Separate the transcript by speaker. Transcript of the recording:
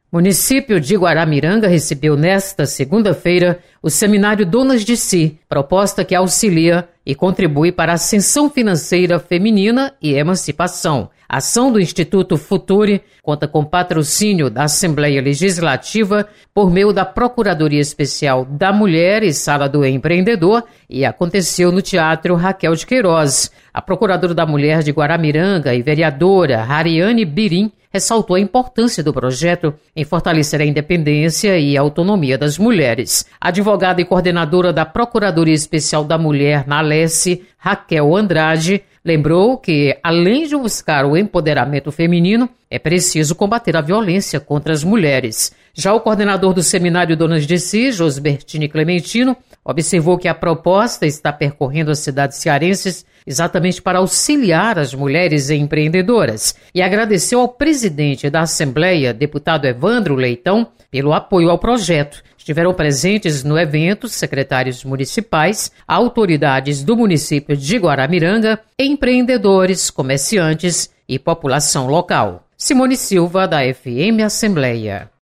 Speaker 1: O município de Guaramiranga recebeu nesta segunda-feira o seminário Donas de Si, proposta que auxilia e contribui para a ascensão financeira feminina e emancipação. A ação do Instituto Futuri conta com patrocínio da Assembleia Legislativa por meio da Procuradoria Especial da Mulher e Sala do Empreendedor e aconteceu no Teatro Raquel de Queiroz. A Procuradora da Mulher de Guaramiranga e vereadora Hariane Birim ressaltou a importância do projeto em fortalecer a independência e a autonomia das mulheres. A advogada e coordenadora da Procuradoria Especial da Mulher na Alesse, Raquel Andrade, lembrou que, além de buscar o empoderamento feminino, é preciso combater a violência contra as mulheres. Já o coordenador do Seminário Donas de Si, Josbertini Clementino, observou que a proposta está percorrendo as cidades cearenses exatamente para auxiliar as mulheres empreendedoras e agradeceu ao presidente da Assembleia, deputado Evandro Leitão, pelo apoio ao projeto. Estiveram presentes no evento secretários municipais, autoridades do município de Guaramiranga, empreendedores, comerciantes e população local. Simone Silva, da FM Assembleia.